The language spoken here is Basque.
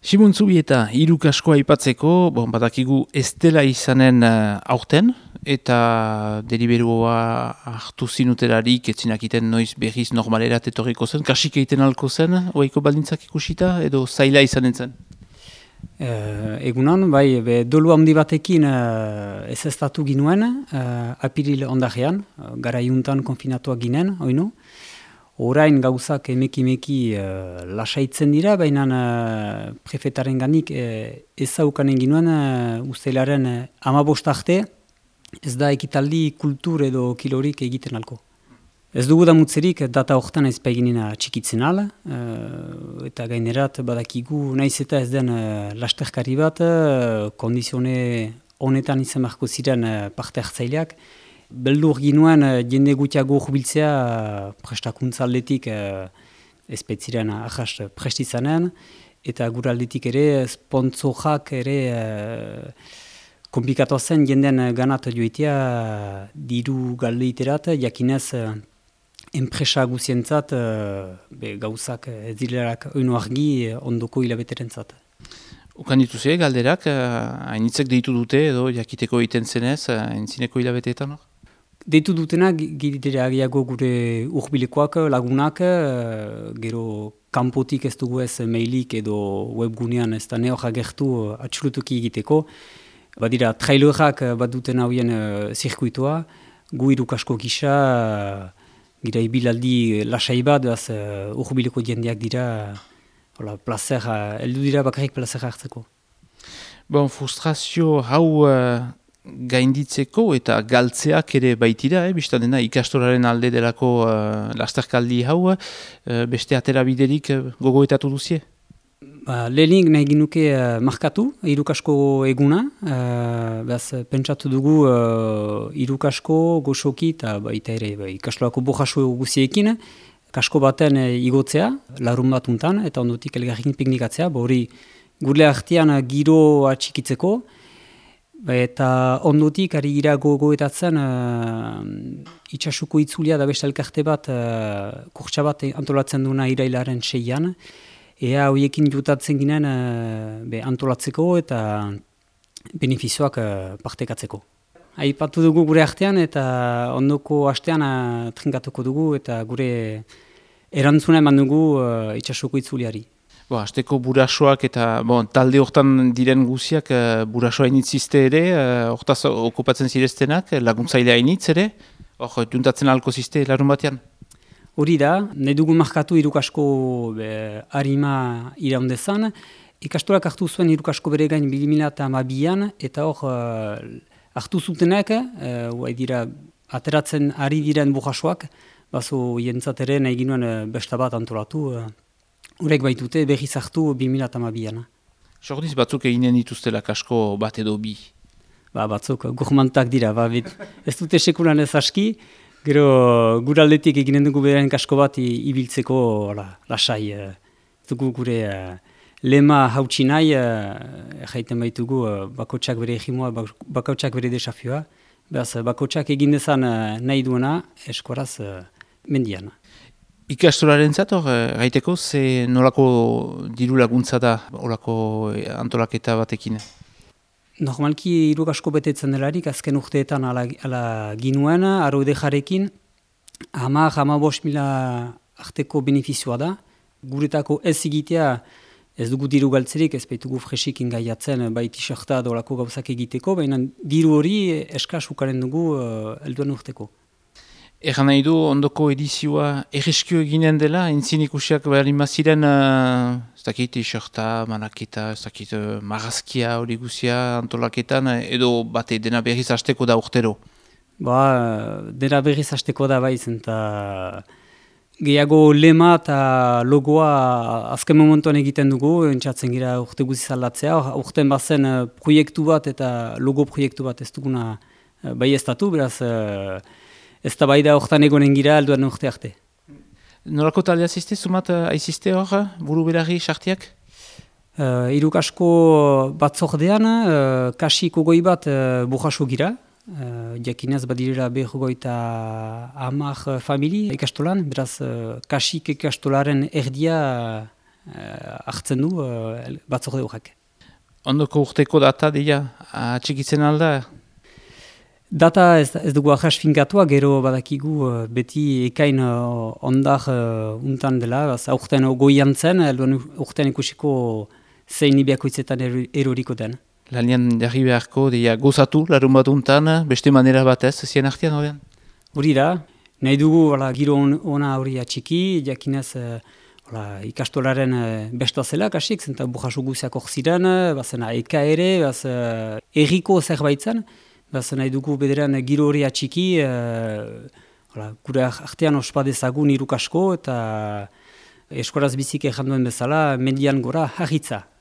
Simon Zubieta, hiru kaskoa aipatzeko, badakigu ez dela izanen aurten, eta deliberua hartu zinuterarik, etzinakiten noiz berriz normalerat etorriko zen, kasik egiten alko zen, oaiko baldintzak ikusita, edo zaila izanen zen? Egunon, bai, dolu handi batekin ez estatu ginuen, apiril ondajean, gara iuntan konfinatuak ginen, oinu. Orain gauzak emeki lasaitzen dira, baina prefetaren ganik ezaukanen ginuen ustelaren 15 arte, ez da ekitaldi kultur edo kilorik egiten alko. Ez dugu damutzerik data horretan ez paiginina txikitzen ala, eta gainerat badakigu naiz eta ez den lasterkari bat, kondizione honetan izan beharko ziren parte hartzaileak. Beldur ginuen jende gutiago jubiltzea prestakuntza aldetik ez petziren ahas prestizanen, eta gure aldetik ere sponsorak ere komplikatu zen jenden ganat joitea diru galdeiterat, jakinez enpresa guzientzat gauzak ez dilerak oino argi ondoko hilabeterentzat. Ukan dituze, galderak, hainitzek deitu dute edo jakiteko egiten zenez, haintzineko hilabeteetan hor? Deitu dutenak gire agiago gure urbilekoak, lagunak, gero kanpotik ez dugu ez mailik edo webgunean ez da neok agertu atxurutuki egiteko. Badira, trailerak bat duten hauen zirkuitoa, gu irukasko gisa, gira ibilaldi lasai bat, urbileko jendeak dira, placer, heldu dira bakarrik placer hartzeko. Frustrazio hau gainditzeko eta galtzeak ere baitira, biztan dena ikastolaren alde delako lasterkaldi hau, beste atera biderik gogoetatu duzie? Lehenik nahi ginuke markatu, irukasko eguna, pentsatu dugu irukasko, goxoki eta baita ere ikastolako bojaso guziekin, kasko baten igotzea, larun bat untan, eta ondotik elgarrikin piknikatzea, hori gure artean giro atxikitzeko, eta ondotik ari gira gogoetatzen itxasuko itzulia da beste elkarte bat, kurtsa bat antolatzen duna irailaren 6an, ea horiekin jutatzen ginen antolatzeko eta benefizioak partekatzeko. Aipatu dugu gure artean eta ondoko astean trinkatuko dugu eta gure erantzuna eman dugu itxasuko itzuliari. Azteko burasoak eta talde hortan diren guziak burasoa initzizte ere, hortaz okupatzen zireztenak, laguntzailea initz ere, juntatzen alko zizte larun batean? Hori da, nahi dugu markatu irukasko harima iraundezan, ikastolak hartu zuen irukasko bere gain 2012an, eta hor hartu zutenak, dira, ateratzen ari diren burasoak, bazo jentzat ere nahi ginuen besta bat antolatu, horrek baitute berriz hartu 2012an. Sordiz batzuk eginen dituztela kasko bat edo bi? Batzuk gurmantak dira, ez dute sekulan ez aski, gero guraldetik eginen dugu beren kasko bat ibiltzeko lasai. Dugu gure lema hautsi nahi, jaiten baitugu bakotsak bere egimoa, bakotsak bere desafioa. Bakotsak egin dezan nahi duena, eskoraz mendian. Ikastolaren zato, gaiteko, ze nolako diru laguntza da olako antolaketa batekin? Normalki irukasko betetzen delarik, azken urteetan ala ginuen, arroide jarekin, 10-15 arteko benefizioa da. Guretako ez egitea, ez dugu diru galtzerik, ez baitugu fresik ingaiatzen, bai t-shirta dolako gauzak egiteko, baina diru hori eskas ukaren dugu helduen urteko. Egan nahi du, ondoko edizioa erreskio eginen dela, entzin ikusiak behar imaziren, ez dakit t-shirta, manaketa, ez dakit marazkia hori guzia antolaketan, edo bate dena berriz hasteko da urtero? Dena berriz hasteko da baizen, eta gehiago lema eta logoa azken momentuan egiten dugu, entzatzen gira urte guzi zalatzea, urten bazen proiektu bat eta logo proiektu bat ez duguna bai ez datu, beraz ez da bai da horretan egonen gira alduan urte arte. Nolako taldea ziste, sumat aiziste hor, buru berari sartiak? Irukasko batzordean, kasiko goi bat bujaso gira, jakinez badirela berrogoita 10 famili ikastolan, beraz kasik ikastolaren erdia hartzen du batzorde horrek. Ondoko urteko data dira, atxikitzen alda? Data ez dugu ahas finkatua, gero badakigu beti ekain ondar untan dela, aurten goian zen, urten ikusiko zein ibiakoitzetan eroriko den. Lanian jarri beharko, dira gozatu, larun bat untan, beste manera batez, zien artean horrean? Hori da, nahi dugu giro ona hori atxiki, jakinez ikastolaren besta zela kasik, zenta bujasu guziak hor ziren, bazena eka ere, erriko zerbait zen, bazen nahi dugu bederan giro hori atxiki, gure artean ospadezagun iruk asko eta eskoraz bizik egin duen bezala median gora harritza.